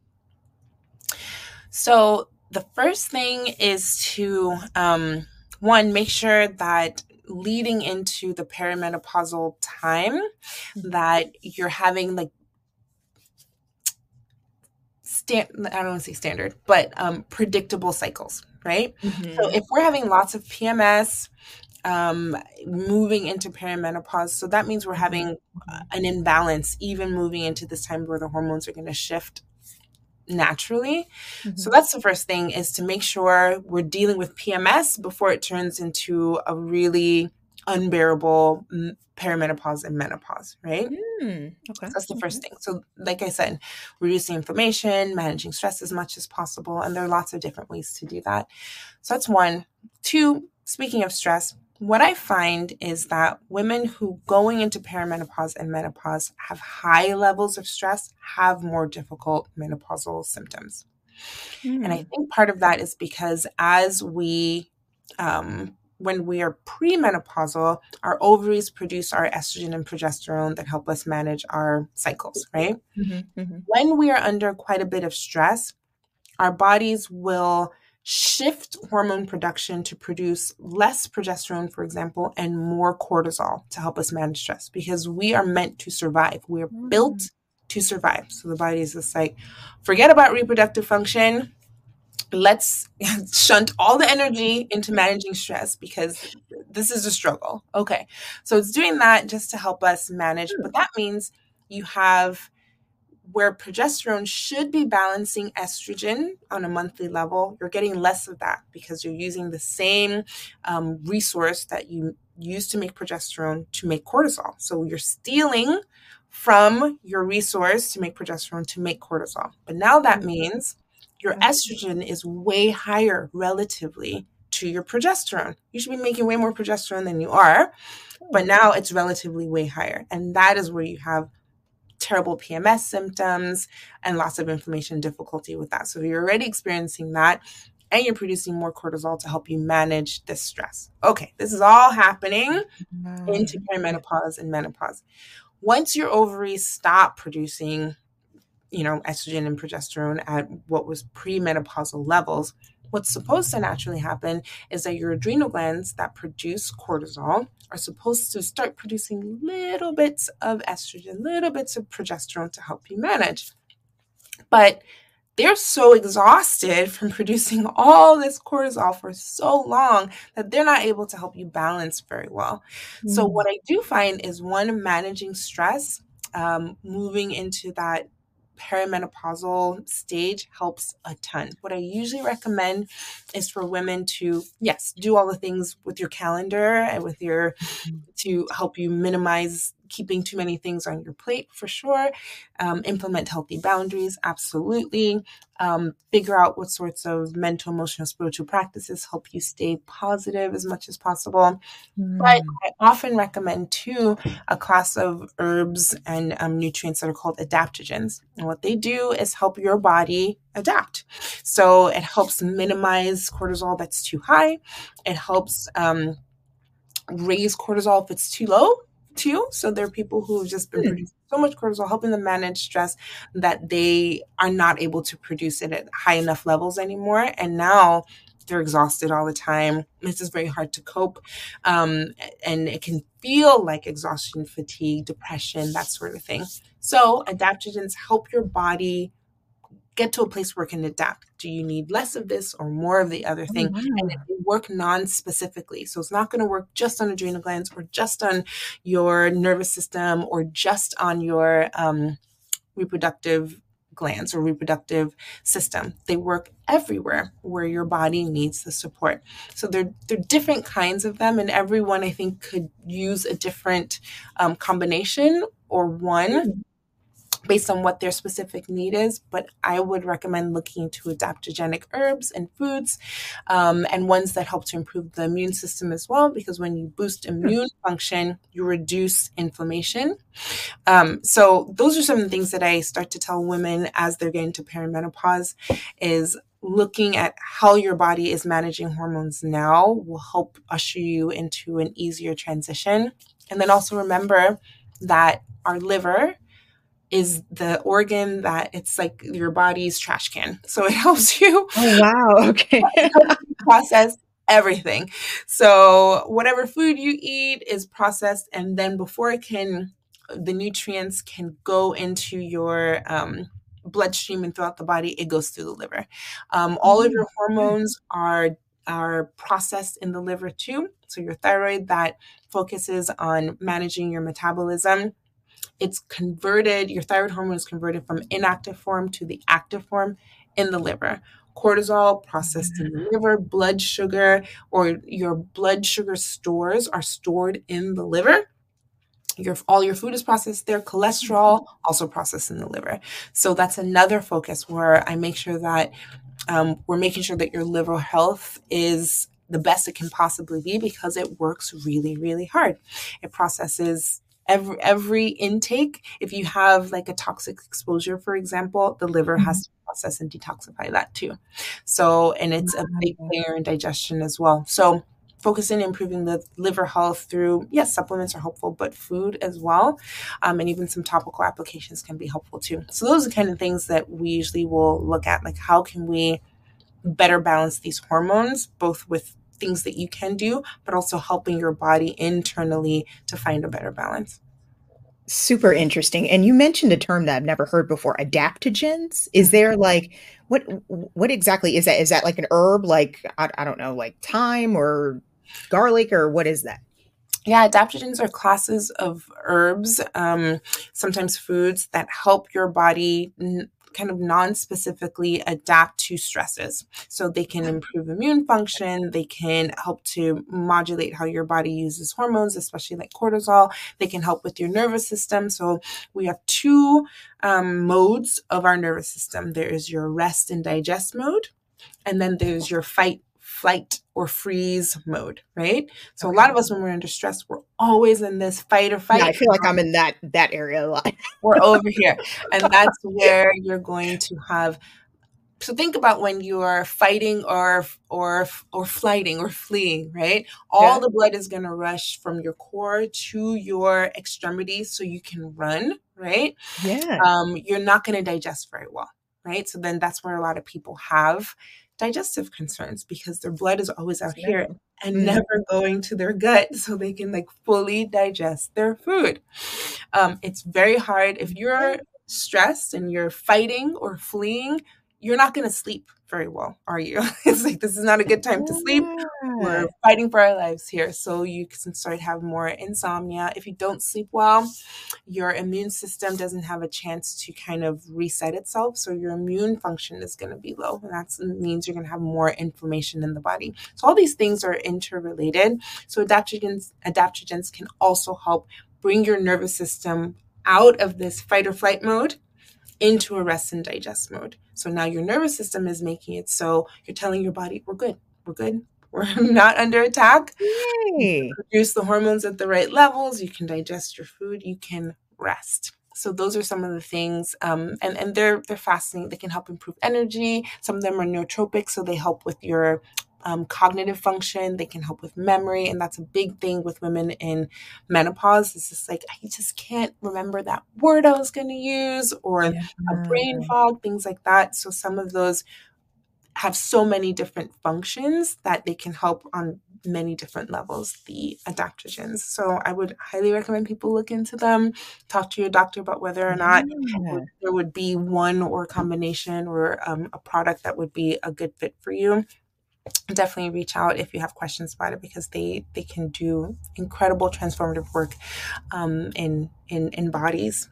So the first thing is to, um, one, make sure that leading into the perimenopausal time that you're having like Stand, I don't want to say standard, but um, predictable cycles, right? Mm-hmm. So if we're having lots of P M S, um, moving into perimenopause. So that means we're having an imbalance, even moving into this time where the hormones are going to shift naturally. Mm-hmm. So that's the first thing, is to make sure we're dealing with P M S before it turns into a really unbearable perimenopause and menopause, right? Mm, okay. So that's the first thing. So like I said, reducing inflammation, managing stress as much as possible. And there are lots of different ways to do that. So that's one. Two, speaking of stress, what I find is that women who going into perimenopause and menopause have high levels of stress have more difficult menopausal symptoms. Mm. And I think part of that is because as we, um, when we are premenopausal, our ovaries produce our estrogen and progesterone that help us manage our cycles, right? Mm-hmm, mm-hmm. When we are under quite a bit of stress, our bodies will shift hormone production to produce less progesterone, for example, and more cortisol to help us manage stress, because we are meant to survive. We are mm. built to survive. So the body is just like, forget about reproductive function. Let's shunt all the energy into managing stress because this is a struggle. Okay. So it's doing that just to help us manage. But that means you have where progesterone should be balancing estrogen on a monthly level, you're getting less of that because you're using the same um, resource that you use to make progesterone to make cortisol. So you're stealing from your resource to make progesterone to make cortisol. But now that means your estrogen is way higher relatively to your progesterone. You should be making way more progesterone than you are, but now it's relatively way higher. And that is where you have terrible P M S symptoms and lots of inflammation difficulty with that. So if you're already experiencing that and you're producing more cortisol to help you manage this stress. Okay, this is all happening mm. into perimenopause and menopause. Once your ovaries stop producing, you know, estrogen and progesterone at what was premenopausal levels, what's supposed to naturally happen is that your adrenal glands that produce cortisol are supposed to start producing little bits of estrogen, little bits of progesterone to help you manage. But they're so exhausted from producing all this cortisol for so long that they're not able to help you balance very well. Mm. So what I do find is, one, managing stress, um, moving into that perimenopausal stage helps a ton. What I usually recommend is for women to, yes, do all the things with your calendar and with your, to help you minimize keeping too many things on your plate, for sure. Um, implement healthy boundaries, absolutely. Um, figure out what sorts of mental, emotional, spiritual practices help you stay positive as much as possible. Mm. But I often recommend, too, a class of herbs and um, nutrients that are called adaptogens. And what they do is help your body adapt. So it helps minimize cortisol that's too high. It helps um, raise cortisol if it's too low, too. So there are people who have just been mm. producing so much cortisol, helping them manage stress, that they are not able to produce it at high enough levels anymore. And now they're exhausted all the time. It's just very hard to cope. Um, and it can feel like exhaustion, fatigue, depression, that sort of thing. So adaptogens help your body get to a place where it can adapt. Do you need less of this or more of the other thing? Oh, wow. And they work non-specifically. So it's not going to work just on adrenal glands or just on your nervous system or just on your um, reproductive glands or reproductive system. They work everywhere where your body needs the support. So there, there are different kinds of them, and everyone, I think, could use a different um, combination or one. Mm-hmm. based on what their specific need is. But I would recommend looking into adaptogenic herbs and foods um, and ones that help to improve the immune system as well, because when you boost immune function, you reduce inflammation. Um, so those are some of the things that I start to tell women as they're getting to perimenopause, is looking at how your body is managing hormones now will help usher you into an easier transition. And then also remember that our liver is the organ that it's like your body's trash can. So it helps you. Oh, wow. Okay. process everything. So whatever food you eat is processed. And then before it can, the nutrients can go into your um, bloodstream and throughout the body, it goes through the liver. Um, all mm-hmm. of your hormones are are processed in the liver too. So your thyroid that focuses on managing your metabolism, it's converted, your thyroid hormone is converted from inactive form to the active form in the liver. Cortisol processed in the liver, blood sugar or your blood sugar stores are stored in the liver. Your all your food is processed there. Cholesterol also processed in the liver. So that's another focus where I make sure that um, we're making sure that your liver health is the best it can possibly be, because it works really, really hard. It processes every every intake. If you have like a toxic exposure, for example, the liver mm-hmm. has to process and detoxify that too. So, and it's a big player in digestion as well. So focusing on improving the liver health through, yes, supplements are helpful, but food as well. Um, and even some topical applications can be helpful too. So those are the kind of things that we usually will look at, like how can we better balance these hormones, both with things that you can do, but also helping your body internally to find a better balance. Super interesting. And you mentioned a term that I've never heard before, adaptogens. Is there like, what, what exactly is that? Is that like an herb? Like, I, I don't know, like thyme or garlic, or what is that? Yeah, adaptogens are classes of herbs, um, sometimes foods that help your body n- kind of non-specifically adapt to stresses. So they can improve immune function. They can help to modulate how your body uses hormones, especially like cortisol. They can help with your nervous system. So we have two um, modes of our nervous system. There is your rest and digest mode, and then there's your fight, flight, or freeze mode, right? So okay. A lot of us, when we're under stress, we're always in this fight or fight. Yeah, I feel like I'm in that that area a lot. We're over here. And that's where you're going to have, so think about when you are fighting or or or flighting or fleeing, right? All yeah. the blood is going to rush from your core to your extremities so you can run, right? Yeah. Um, you're not going to digest very well, right? So then that's where a lot of people have digestive concerns, because their blood is always out yeah. here and mm. never going to their gut so they can like fully digest their food. Um, it's very hard. If you're stressed and you're fighting or fleeing, you're not going to sleep very well, are you? It's like, this is not a good time to sleep. We're fighting for our lives here. So you can start to have more insomnia. If you don't sleep well, your immune system doesn't have a chance to kind of reset itself. So your immune function is going to be low. And that means you're going to have more inflammation in the body. So all these things are interrelated. So adaptogens, adaptogens can also help bring your nervous system out of this fight or flight mode into a rest and digest mode. So now your nervous system is making it so you're telling your body, we're good, we're good. We're not under attack. Yay. You produce the hormones at the right levels. You can digest your food. You can rest. So those are some of the things, um, and and they're they're fascinating. They can help improve energy. Some of them are nootropic, so they help with your um, cognitive function. They can help with memory, and that's a big thing with women in menopause. It's just like, I just can't remember that word I was going to use, or yeah. a brain fog, things like that. So some of those have so many different functions that they can help on many different levels, the adaptogens. So I would highly recommend people look into them, talk to your doctor about whether or not yeah. there would be one or combination or um, a product that would be a good fit for you. Definitely reach out if you have questions about it, because they, they can do incredible transformative work um, in, in, in bodies.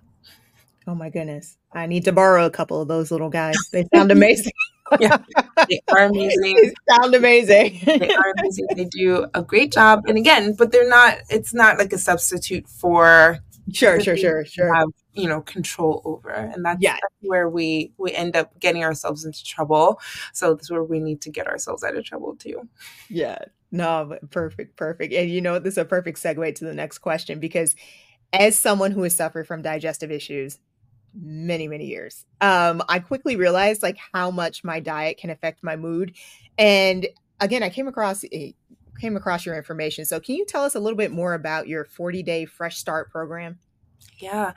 Oh my goodness. I need to borrow a couple of those little guys. They sound amazing. Yeah, they are amazing. They sound amazing. They are amazing. They do a great job. And again, but they're not, it's not like a substitute for sure, sure, sure, sure. have, you know, control over. And that's, yeah. that's where we, we end up getting ourselves into trouble. So that's where we need to get ourselves out of trouble too. Yeah. No, perfect, perfect. And you know, this is a perfect segue to the next question, because as someone who has suffered from digestive issues many, many years, um, I quickly realized like how much my diet can affect my mood. And again, I came across came across your information. So can you tell us a little bit more about your forty day Fresh Start program? Yeah.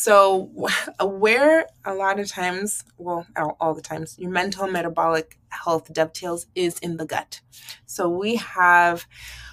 So where a lot of times, well, all the times, your mental and metabolic health dovetails is in the gut. So we have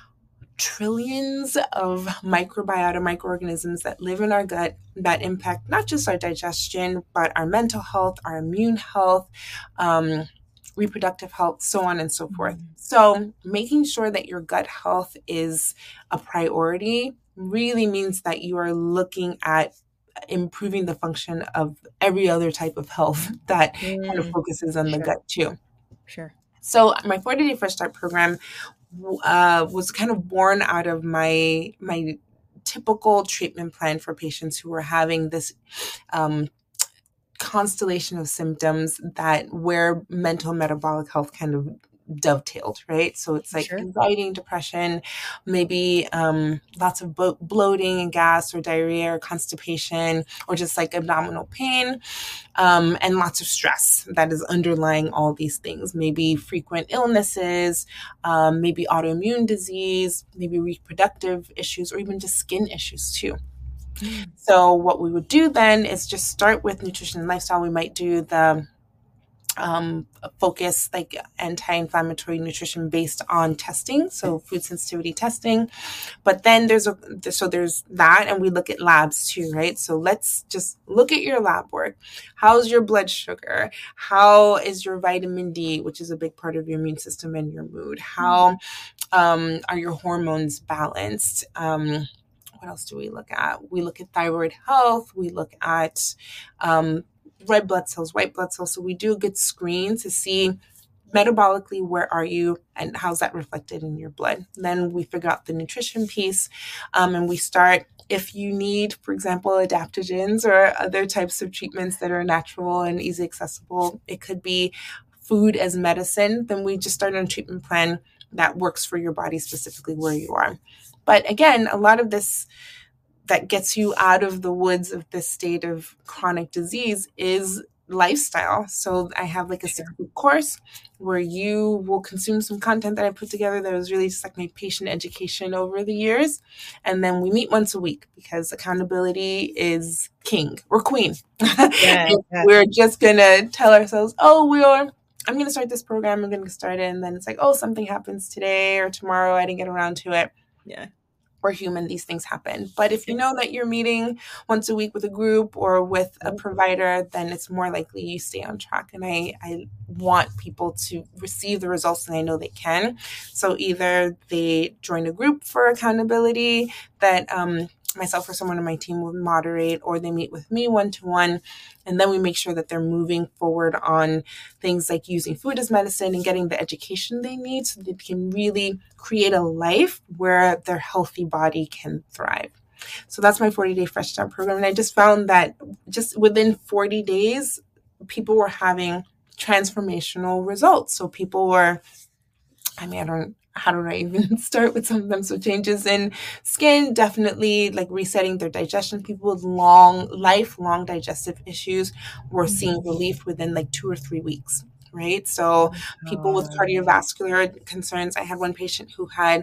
trillions of microbiota microorganisms that live in our gut that impact not just our digestion, but our mental health, our immune health, um, reproductive health, so on and so forth. So making sure that your gut health is a priority really means that you are looking at improving the function of every other type of health that mm, kind of focuses on sure. the gut too. Sure. So my forty-day Fresh Start program uh, was kind of born out of my my typical treatment plan for patients who were having this um, constellation of symptoms that where mental metabolic health kind of dovetailed, right? So it's like sure. anxiety and depression, maybe um, lots of bo- bloating and gas or diarrhea or constipation, or just like abdominal pain, um, and lots of stress that is underlying all these things. Maybe frequent illnesses, um, maybe autoimmune disease, maybe reproductive issues, or even just skin issues too. Mm. So what we would do then is just start with nutrition and lifestyle. We might do the Um, focus like anti-inflammatory nutrition based on testing, so food sensitivity testing. But then there's a so there's that, and we look at labs too, right? So let's just look at your lab work. How's your blood sugar? How is your vitamin D, which is a big part of your immune system and your mood? How um, are your hormones balanced? Um, what else do we look at? We look at thyroid health. We look at um, red blood cells, white blood cells. So we do a good screen to see metabolically, where are you and how's that reflected in your blood. Then we figure out the nutrition piece, um, and we start, if you need, for example, adaptogens or other types of treatments that are natural and easy accessible, it could be food as medicine, then we just start on a treatment plan that works for your body specifically where you are. But again, a lot of this that gets you out of the woods of this state of chronic disease is lifestyle. So I have like a six-week course where you will consume some content that I put together that was really just like my patient education over the years. And then we meet once a week because accountability is king or queen. Yeah, yeah. We're just going to tell ourselves, oh, we are, I'm going to start this program. I'm going to start it. And then it's like, oh, something happens today or tomorrow. I didn't get around to it. Yeah. We're human, these things happen. But if you know that you're meeting once a week with a group or with a provider, then it's more likely you stay on track. And I, I want people to receive the results, and I know they can. So either they join a group for accountability that um, myself or someone on my team will moderate, or they meet with me one-to-one, and then we make sure that they're moving forward on things like using food as medicine and getting the education they need so they can really create a life where their healthy body can thrive. So that's my forty-day Fresh Start program. And I just found that just within forty days, people were having transformational results. So people were, I mean, I don't, how do I even start with some of them? So changes in skin, definitely like resetting their digestion. People with long, lifelong digestive issues were mm-hmm. seeing relief within like two or three weeks, right? So oh. people with cardiovascular concerns. I had one patient who had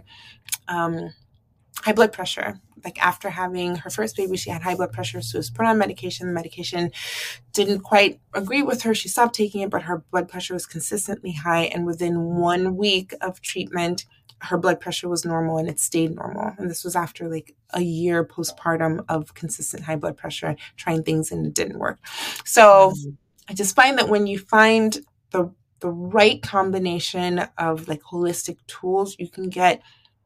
um, high blood pressure. Like after having her first baby, she had high blood pressure. So she was put on medication. The medication didn't quite agree with her. She stopped taking it, but her blood pressure was consistently high. And within one week of treatment, her blood pressure was normal and it stayed normal. And this was after like a year postpartum of consistent high blood pressure, trying things and it didn't work. So mm-hmm. I just find that when you find the the right combination of like holistic tools, you can get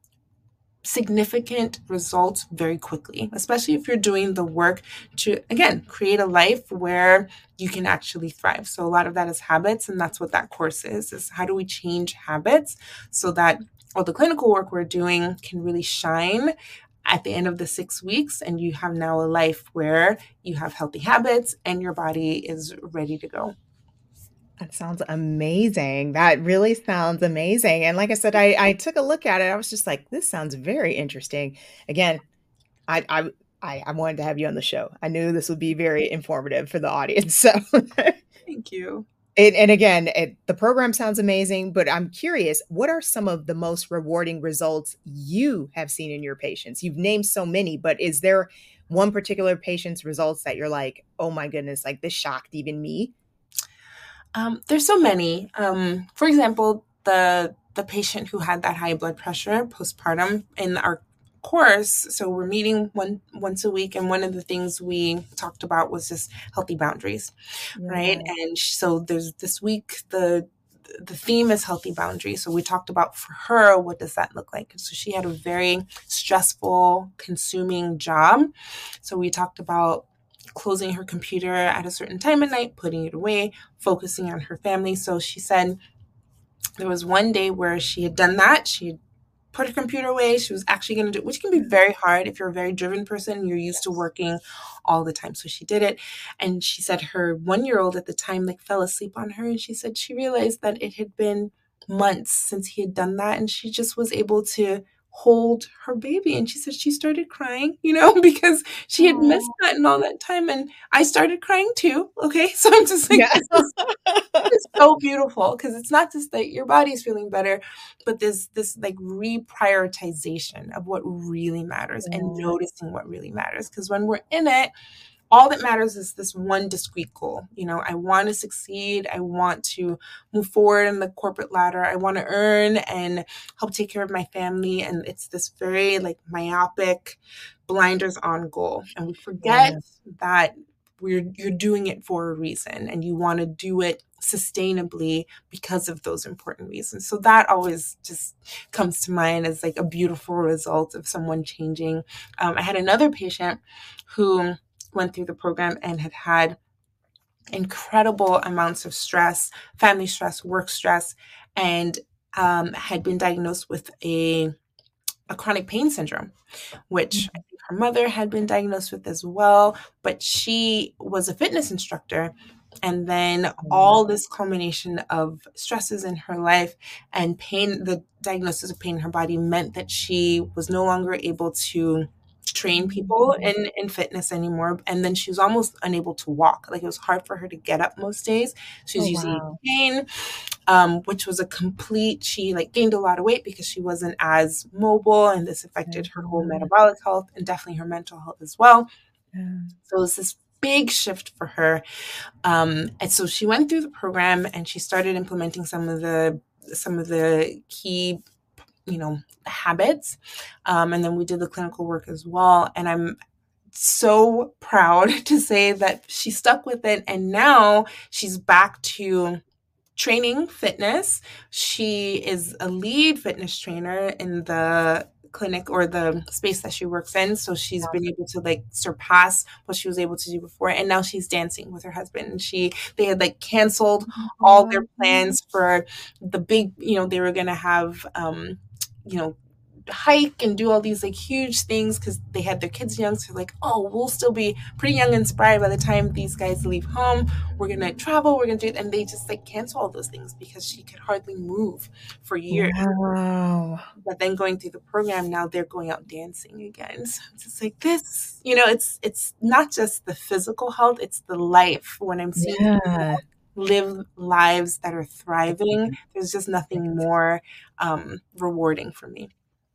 significant results very quickly, especially if you're doing the work to, again, create a life where you can actually thrive. So a lot of that is habits, and that's what that course is, is how do we change habits so that all the clinical work we're doing can really shine at the end of the six weeks, and you have now a life where you have healthy habits and your body is ready to go. That sounds amazing. That really sounds amazing. And like I said, I, I took a look at it. I was just like, this sounds very interesting. Again, I, I, I, I wanted to have you on the show. I knew this would be very informative for the audience. So thank you. It, and again, it, the program sounds amazing, but I'm curious, what are some of the most rewarding results you have seen in your patients? You've named so many, but is there one particular patient's results that you're like, oh my goodness, like this shocked even me? Um, there's so many. Um, for example, the the patient who had that high blood pressure postpartum in our course. So we're meeting one once a week, and one of the things we talked about was just healthy boundaries, yeah. right? And so there's this week the the theme is healthy boundaries. So we talked about for her, what does that look like? So she had a very stressful, consuming job. So we talked about closing her computer at a certain time at night, putting it away, focusing on her family. So she said there was one day where she had done that. She had put her computer away. She was actually going to do, which can be very hard if you're a very driven person, you're used to working all the time. So she did it. And she said her one-year-old at the time like fell asleep on her. And she said she realized that it had been months since he had done that. And she just was able to hold her baby. And she said she started crying, you know, because she had Aww. missed that in all that time. And I started crying too. Okay. So I'm just like, yeah. this, is, this is so beautiful, because it's not just that your body's feeling better, but this, this like reprioritization of what really matters yeah. and noticing what really matters. Because when we're in it, all that matters is this one discrete goal. You know, I want to succeed. I want to move forward in the corporate ladder. I want to earn and help take care of my family. And it's this very like myopic, blinders on goal. And we forget yeah. that we're you're doing it for a reason, and you want to do it sustainably because of those important reasons. So that always just comes to mind as like a beautiful result of someone changing. Um, I had another patient who went through the program and had had incredible amounts of stress, family stress, work stress, and um, had been diagnosed with a, a chronic pain syndrome, which I think her mother had been diagnosed with as well. But she was a fitness instructor. And then all this culmination of stresses in her life and pain, the diagnosis of pain in her body meant that she was no longer able to train people in, in fitness anymore. And then she was almost unable to walk. Like it was hard for her to get up most days. She was oh, using wow. cane, um, which was a complete, she like gained a lot of weight because she wasn't as mobile, and this affected her whole metabolic health and definitely her mental health as well. Yeah. So it was this big shift for her. Um, and so she went through the program and she started implementing some of the, some of the key you know, habits. Um, and then we did the clinical work as well. And I'm so proud to say that she stuck with it. And now she's back to training fitness. She is a lead fitness trainer in the clinic or the space that she works in. So she's been able to like surpass what she was able to do before. And now she's dancing with her husband. And she, they had like canceled all their plans for the big, you know, they were going to have, um, you know, hike and do all these like huge things because they had their kids young. So like, oh, we'll still be pretty young and inspired by the time these guys leave home. We're going to travel. We're going to do it. And they just like cancel all those things because she could hardly move for years. Wow. But then going through the program, now they're going out dancing again. So it's just like this, you know, it's, it's not just the physical health, it's the life. When I'm seeing yeah. people live lives that are thriving, there's just nothing more um, rewarding for me.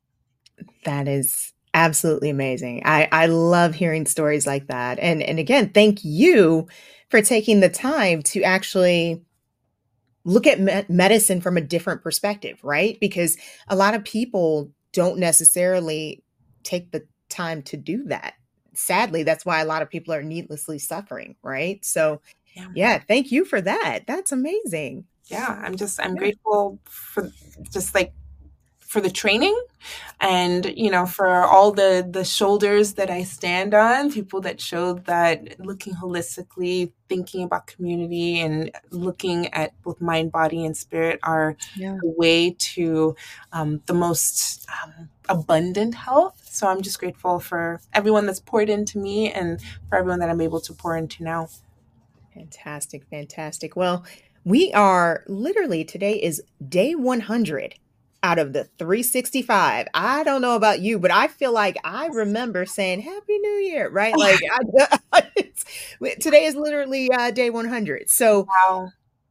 That is absolutely amazing. I, I love hearing stories like that. And, and again, thank you for taking the time to actually look at me- medicine from a different perspective, right? Because a lot of people don't necessarily take the time to do that. Sadly, that's why a lot of people are needlessly suffering, right? So yeah, yeah thank you for that. That's amazing. Yeah, I'm just, I'm yeah. grateful for just like, for the training and, you know, for all the, the shoulders that I stand on, people that showed that looking holistically, thinking about community and looking at both mind, body, and spirit are yeah. the way to um, the most um, abundant health. So I'm just grateful for everyone that's poured into me and for everyone that I'm able to pour into now. Fantastic. Fantastic. Well, we are literally, today is day one hundred. Out of the three sixty-five. I don't know about you, but I feel like I remember saying Happy New Year, right? Like I, today is literally uh, day one hundred. So wow.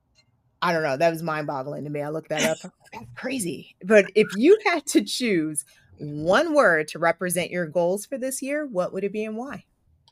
I don't know. That was mind boggling to me. I looked that up. That's crazy. But if you had to choose one word to represent your goals for this year, what would it be and why?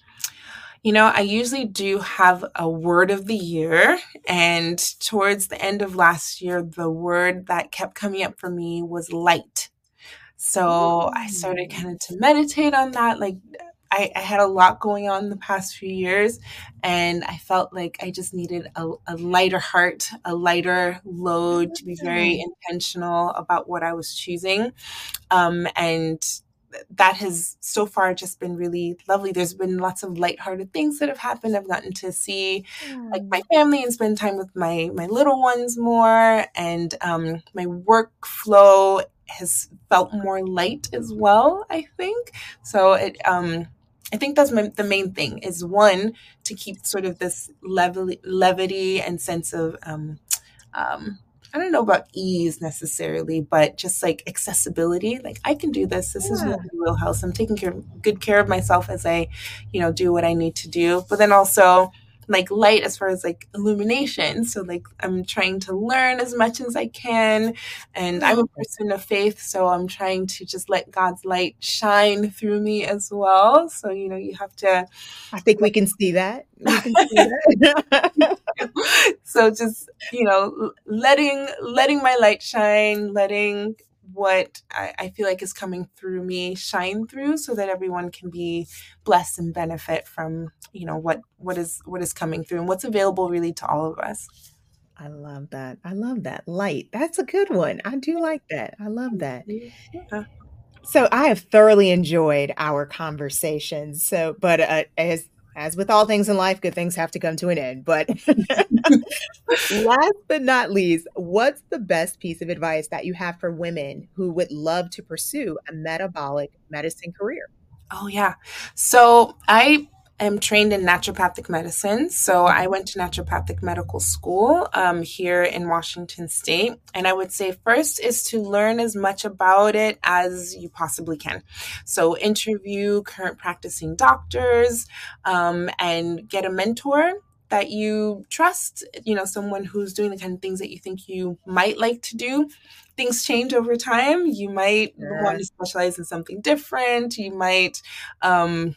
You know, I usually do have a word of the year, and towards the end of last year, the word that kept coming up for me was light. So I started kind of to meditate on that, like I, I had a lot going on the past few years, and I felt like I just needed a, a lighter heart, a lighter load, to be very intentional about what I was choosing. Um, and that has so far just been really lovely. There's been lots of lighthearted things that have happened. I've gotten to see like my family and spend time with my my little ones more, and um, my workflow has felt more light as well, I think. So it um, I think that's my, the main thing is, one, to keep sort of this level, levity and sense of um, um, I don't know about ease necessarily, but just like accessibility. Like, I can do this. This yeah. is my wheelhouse. I'm taking care, good care of myself as I, you know, do what I need to do. But then also like light as far as like illumination. So like I'm trying to learn as much as I can. And I'm a person of faith, so I'm trying to just let God's light shine through me as well. So, you know, you have to. I think we can see that. We can see that. So just, you know, letting letting my light shine, letting what I, I feel like is coming through me shine through, so that everyone can be blessed and benefit from, you know, what what is what is coming through and what's available really to all of us. I love that. I love that. Light. That's a good one. I do like that. I love that. Yeah. So I have thoroughly enjoyed our conversation. So, but uh, as As with all things in life, good things have to come to an end. But last but not least, what's the best piece of advice that you have for women who would love to pursue a metabolic medicine career? Oh, yeah. So I am trained in naturopathic medicine. So I went to naturopathic medical school um, here in Washington State. And I would say first is to learn as much about it as you possibly can. So interview current practicing doctors um, and get a mentor that you trust, you know, someone who's doing the kind of things that you think you might like to do. Things change over time. You might yeah. want to specialize in something different. You might um,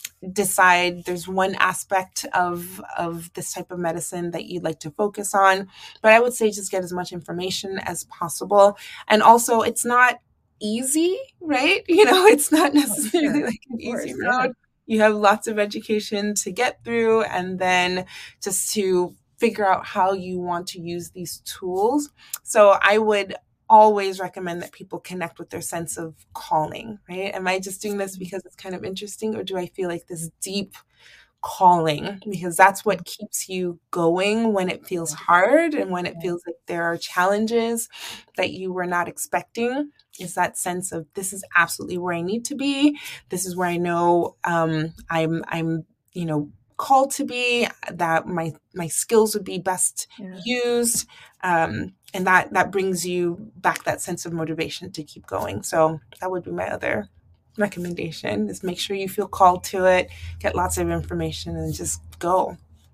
decide there's one aspect of of this type of medicine that you'd like to focus on. But I would say just get as much information as possible. And also, it's not easy, right? You know, it's not necessarily like an easy road. You have lots of education to get through, and then just to figure out how you want to use these tools. So I would always recommend that people connect with their sense of calling, right? Am I just doing this because it's kind of interesting, or do I feel like this deep calling? Because that's what keeps you going when it feels hard and when it feels like there are challenges that you were not expecting, is that sense of, this is absolutely where I need to be. This is where I know um, I'm, I'm, you know, called to be, that my, my skills would be best yeah. used. Um, and that, that brings you back that sense of motivation to keep going. So that would be my other recommendation, is make sure you feel called to it, get lots of information, and just go.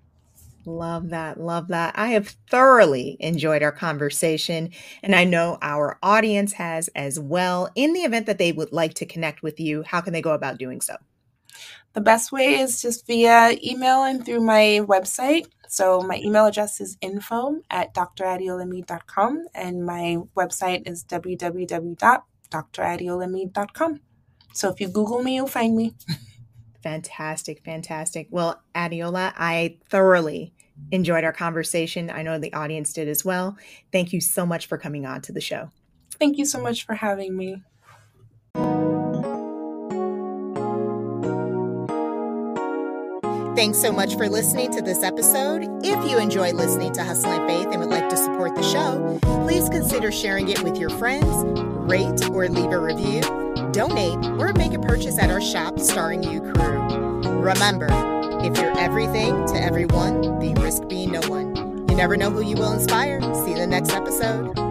Love that. Love that. I have thoroughly enjoyed our conversation, and I know our audience has as well. In the event that they would like to connect with you, how can they go about doing so? The best way is just via email and through my website. So my email address is info at d r adeola mead dot com, and my website is w w w dot d r adeola mead dot com. So if you Google me, you'll find me. Fantastic. Fantastic. Well, Adeola, I thoroughly enjoyed our conversation. I know the audience did as well. Thank you so much for coming on to the show. Thank you so much for having me. Thanks so much for listening to this episode. If you enjoy listening to Hustle and Faith and would like to support the show, please consider sharing it with your friends, rate or leave a review, donate, or make a purchase at our shop, Starring You Crew. Remember, if you're everything to everyone, then risk being no one. You never know who you will inspire. See you in the next episode.